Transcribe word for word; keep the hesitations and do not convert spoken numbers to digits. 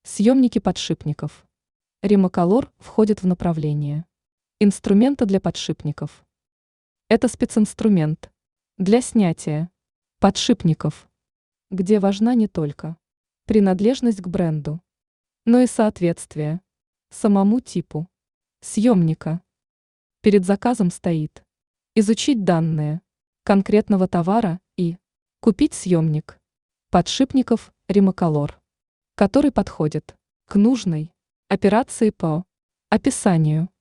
Съемники подшипников. Римоколор входит в направление инструмента для подшипников. Это специнструмент для снятия подшипников, где важна не только принадлежность к бренду, но и соответствие самому типу съемника. Перед заказом стоит изучить данные конкретного товара и купить съемник подшипников Римоколор, который подходит к нужной операции по описанию.